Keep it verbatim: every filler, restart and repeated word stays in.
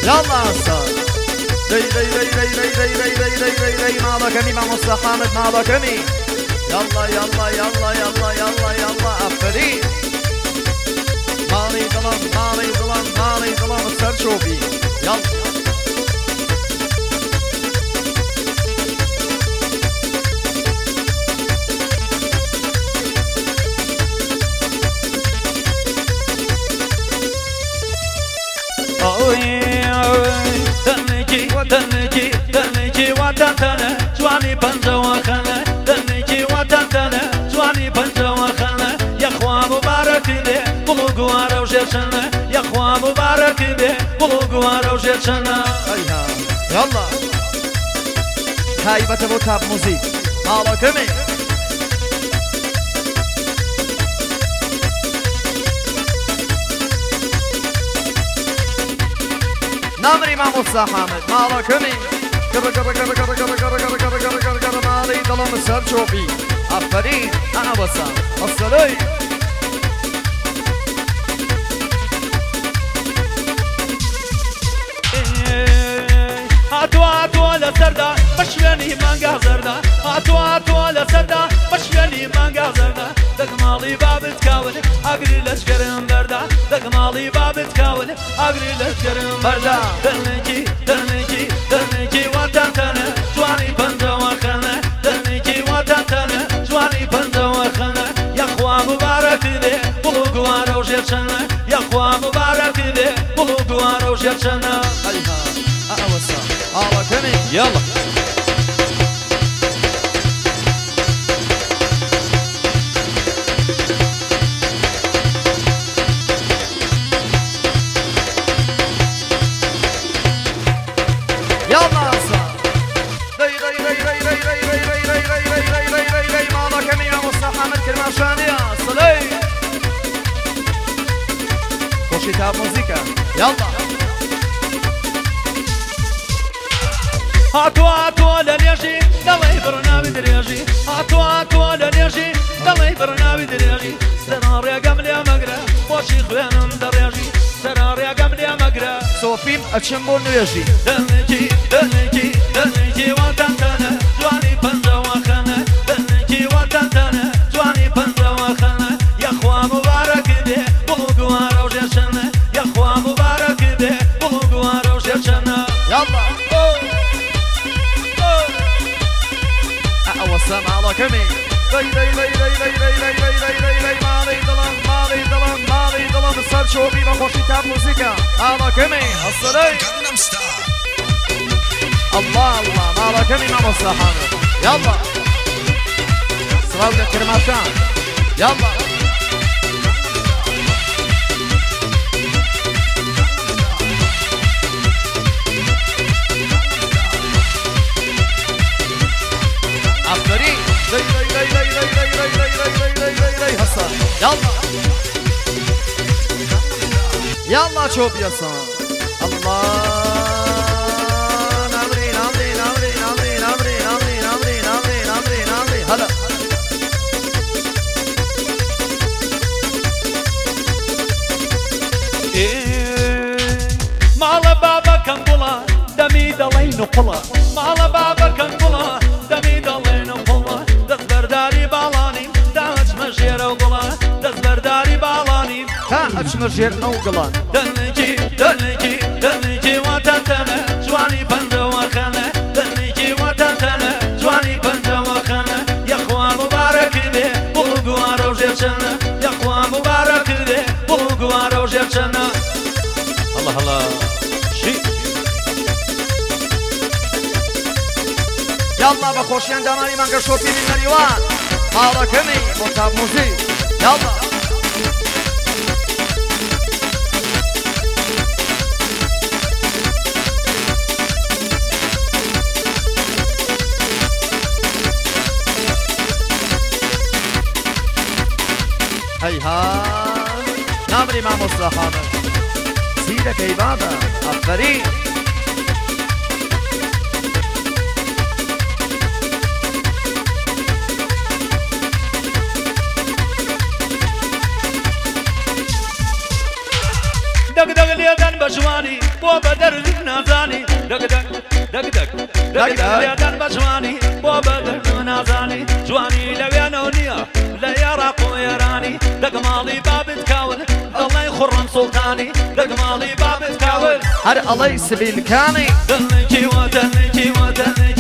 يلا عسى دي دي دي دي دي دي دي دي دي دي دي ماذا كمي مع مستحامد ماذا كمي يلا يلا يلا يلا يلا يلا أفرين مالي ظلم مالي ظلم مالي ظلم السرشوبي يلا دنيجي دنيجي دنيجي وطننا جواني بنجا وخنا دنيجي وطننا جواني بنجا وخنا يا اخوان مبارك لي بلوغوار وجرشنا يا اخوان مبارك لي بلوغوار وجرشنا ايها يلا هايبة ابو تاب موزيك مالا كمي نامري مع موسى حامد مالا كمي كرة كرة كرة كرة كرة كرة كرة كرة كرة كرة كرة مالي ظلم السر شوفي أفرين أنا وسام الصلي هاتوا هاتوا لسردا بشواني مانجا زردا هاتوا هاتوا لسردا بشواني مانجا زردا دك مالي بابت كاول أقري لشكرم بردا دك مالي بابت كاول أقري لشكرم بردا دنيجي دنيجي دنيجي وطننا جواني بنجا وخنا دنيجي وطننا جواني بنجا وخنا يا اخوان مبارك لي بلوغوار وجرشنا يا اخوان مبارك لي بلوغوار وجرشنا أيها أوسع مالا كمي يلا يلا عسى دي دي دي دي دي دي دي دي دي دي دي دي دي دي دي مالا كمي يا موسى حامد كرماشانية الصلي خوشي تاب موزيكا يلا هاتوا هاتوا لنيجي دلي برنامج دريجي هاتوا هاتوا لنيجي دلي برنامج دريجي سرار يا قمل يا مقرا وشي خوانم دريجي سرار يا قمل يا مقرا صوفيم أتشمبو نيجي دنيجي دنيجي دنيجي وطننا جواني بنجا وخنا دنيجي وطننا جواني بنجا وخنا يا اخوان مبارك لي بلوغوار وجرشنا يا اخوان مبارك لي بلوغوار وجرشنا يلا أوسع مالا كمي دي دي دي دي دي دي دي دي دي دي دي مالي ظلم مالي ظلم مالي ظلم السر شوفي بخوشي تاب موزيكا مالا كمي الصلي الله الله مالا كمي مع موسى حامد يلا صلاة كرماشان يلا عفرين دي دي دي دي دي دي دي دي دي دي دي دي هسا يلا يلا شوف يا صان الله نامري نامري نامري نامري نامري نامري نامري نامري نامري نامري هلا مالا بابا كم بلا دمي دلين وقلا مالا بابا كم بلا دمي دلين وقلا دست برداري بالاني داش مجير وقلا دست برداري بالاني ها أجمل جير أوقلان دنيجي دنيجي دنيجي وطننا جواني بنجا وخنا دنيجي وطننا جواني بنجا وخنا يا اخوان مبارك لي بلوغوار وجرشنا يا اخوان مبارك لي بلوغوار وجرشنا الله الله شي يلا بخوشيان دماني من قشوفي من مريوان مالا كمي مطاب موزيك يلا هيها نامري مع موسى حامد سيدك عبادة أفرين دق دق ليدن بشواني بو بدر نازاني دق دق دق دق دق دق ليدن بشواني بو بدر نازاني جواني لويانونيا لا يراق ويراني دق مالي باب تكاول الله يخرم سلطاني دق مالي باب تكاول هر الله سبيل كاني دنكي ودنكي ودنكي